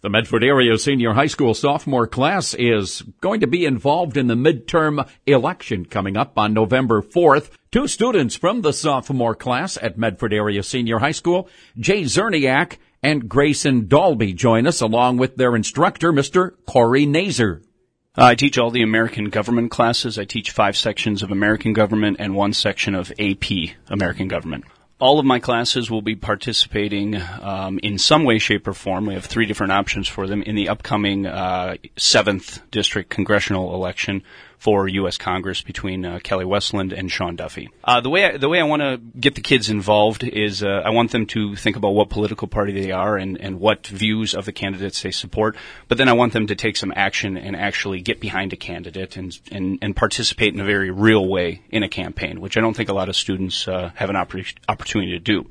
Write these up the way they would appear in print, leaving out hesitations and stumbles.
The Medford Area Senior High School sophomore class is going to be involved in the midterm election coming up on November 4th. Two students from the sophomore class at Medford Area Senior High School, Jay Zerniak and Grayson Dalby, join us along with their instructor, Mr. Corey Nazer. I teach all the American government classes. I teach 5 sections of American government and 1 section of AP American government. All of my classes will be participating in some way, shape, or form. We have 3 different options for them in the upcoming 7th District Congressional election for U.S. Congress between Kelly Westland and Sean Duffy. The way I want to get the kids involved is I want them to think about what political party they are and what views of the candidates they support. But then I want them to take some action and actually get behind a candidate and participate in a very real way in a campaign, which I don't think a lot of students have an opportunity to do.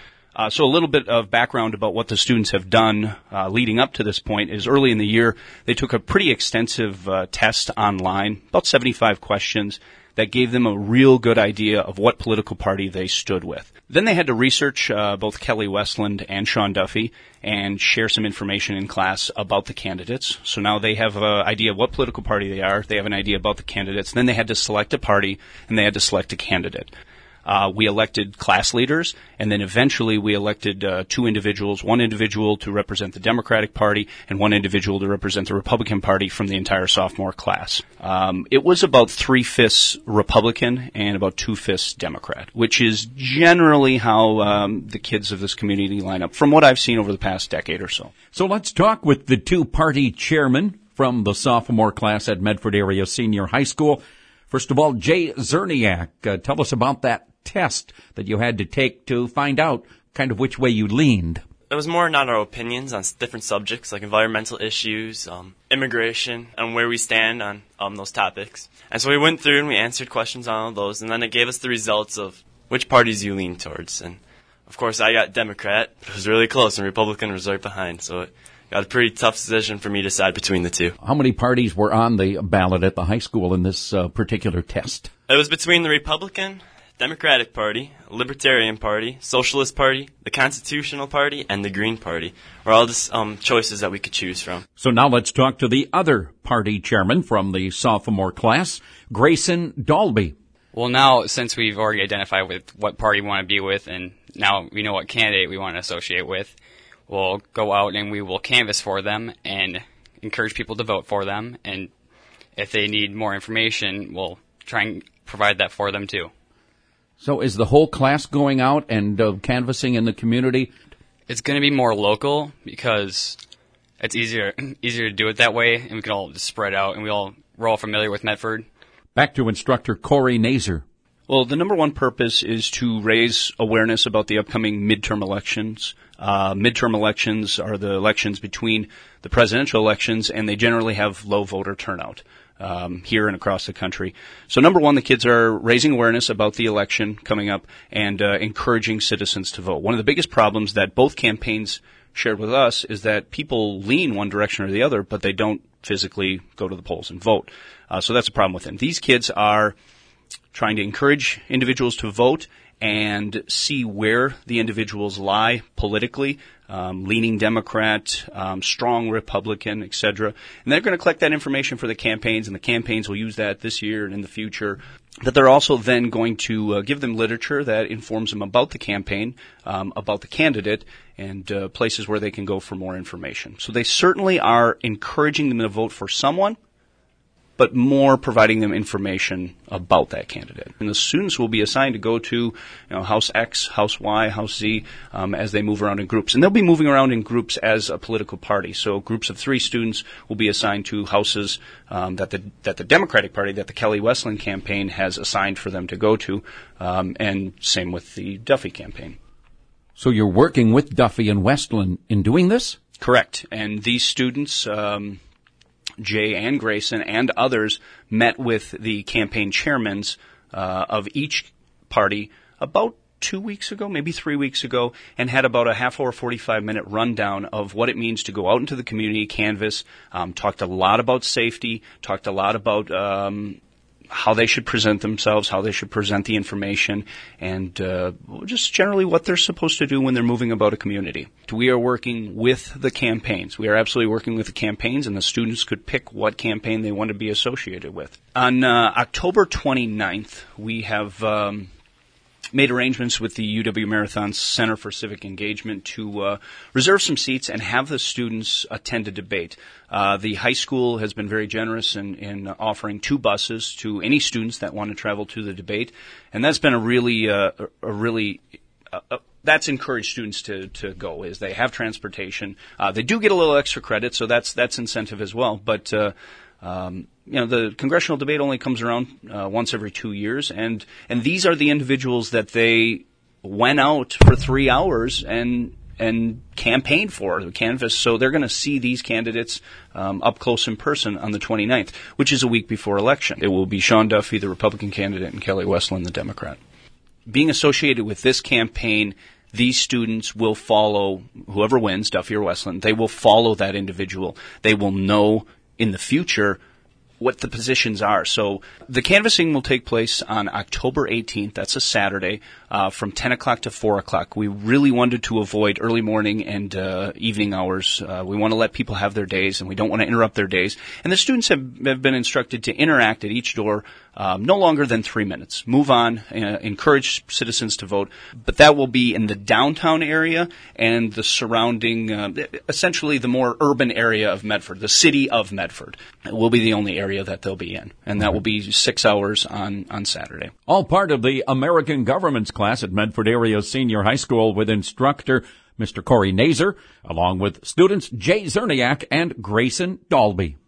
So a little bit of background about what the students have done leading up to this point is early in the year, they took a pretty extensive test online, about 75 questions, that gave them a real good idea of what political party they stood with. Then they had to research both Kelly Westland and Sean Duffy and share some information in class about the candidates. So now they have an idea of what political party they are, they have an idea about the candidates, then they had to select a party, and they had to select a candidate. We elected class leaders, and then eventually we elected 2 individuals, 1 individual to represent the Democratic Party and 1 individual to represent the Republican Party from the entire sophomore class. It was about 3/5 Republican and about 2/5 Democrat, which is generally how the kids of this community line up, from what I've seen over the past decade or so. So let's talk with the 2-party chairman from the sophomore class at Medford Area Senior High School. First of all, Jay Zerniak, tell us about that test that you had to take to find out kind of which way you leaned. It was more not our opinions on different subjects like environmental issues, immigration, and where we stand on those topics. And so we went through and we answered questions on all those, and then it gave us the results of which parties you lean towards. And of course I got Democrat, but it was really close, and Republican was right behind, so it got a pretty tough decision for me to decide between the 2. How many parties were on the ballot at the high school in this particular test? It was between the Republican, Democratic Party, Libertarian Party, Socialist Party, the Constitutional Party, and the Green Party were all the choices that we could choose from. So now let's talk to the other party chairman from the sophomore class, Grayson Dalby. Well, now, since we've already identified with what party we want to be with, and now we know what candidate we want to associate with, we'll go out and we will canvass for them and encourage people to vote for them. And if they need more information, we'll try and provide that for them too. So is the whole class going out and canvassing in the community? It's going to be more local because it's easier to do it that way, and we can all just spread out, and we're all familiar with Medford. Back to instructor Corey Nazer. Well, the number 1 purpose is to raise awareness about the upcoming midterm elections. Midterm elections are the elections between the presidential elections, and they generally have low voter turnout here and across the country. So number 1, the kids are raising awareness about the election coming up and encouraging citizens to vote. One of the biggest problems that both campaigns shared with us is that people lean one direction or the other, but they don't physically go to the polls and vote. So that's a problem with them. These kids are trying to encourage individuals to vote and see where the individuals lie politically, leaning Democrat, strong Republican, etc. And they're going to collect that information for the campaigns, and the campaigns will use that this year and in the future. But they're also then going to give them literature that informs them about the campaign, about the candidate, and places where they can go for more information. So they certainly are encouraging them to vote for someone, but more providing them information about that candidate. And the students will be assigned to go to House X, House Y, House Z as they move around in groups. And they'll be moving around in groups as a political party. So groups of 3 students will be assigned to houses that the Democratic Party, that the Kelly Westland campaign has assigned for them to go to, and same with the Duffy campaign. So you're working with Duffy and Westland in doing this? Correct. And these students, Jay and Grayson and others, met with the campaign chairmen of each party about 2 weeks ago, maybe 3 weeks ago, and had about a half-hour, 45-minute rundown of what it means to go out into the community, canvass, talked a lot about safety, talked a lot about how they should present themselves, how they should present the information, and just generally what they're supposed to do when they're moving about a community. We are working with the campaigns. We are absolutely working with the campaigns, and the students could pick what campaign they want to be associated with. On October 29th, we have made arrangements with the UW Marathon Center for Civic Engagement to reserve some seats and have the students attend a debate. The high school has been very generous in offering 2 buses to any students that want to travel to the debate, and that's been that's encouraged students to go, is they have transportation. They do get a little extra credit, so that's incentive as well, but the congressional debate only comes around once every 2 years, and these are the individuals that they went out for 3 hours and campaigned for the canvas. So they're going to see these candidates up close in person on the 29th, which is a week before election. It will be Sean Duffy, the Republican candidate, and Kelly Westland, the Democrat. Being associated with this campaign, these students will follow whoever wins, Duffy or Westland. They will follow that individual. They will know in the future what the positions are. So the canvassing will take place on October 18th. That's a Saturday, from 10 o'clock to 4 o'clock. We really wanted to avoid early morning and evening hours. We want to let people have their days, and we don't want to interrupt their days. And the students have been instructed to interact at each door no longer than 3 minutes. Move on, encourage citizens to vote. But that will be in the downtown area and the surrounding, essentially the more urban area of Medford, the city of Medford. It will be the only area that they'll be in. And that will be 6 hours on Saturday. All part of the American Government's class at Medford Area Senior High School with instructor Mr. Corey Nazer, along with students Jay Zerniak and Grayson Dalby.